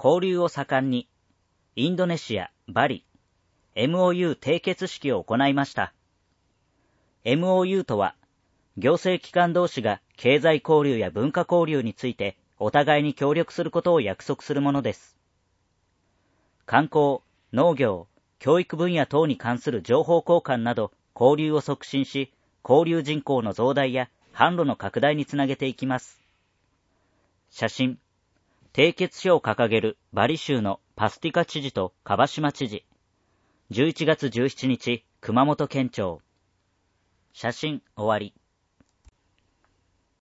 交流を盛んに、インドネシア、バリ、MOU 締結式を行いました。MOU とは、行政機関同士が経済交流や文化交流についてお互いに協力することを約束するものです。観光、農業、教育分野等に関する情報交換など交流を促進し、交流人口の増大や販路の拡大につなげていきます。写真、締結書を掲げるバリ州のパスティカ知事と樺島知事。11月17日、熊本県庁。写真終わり。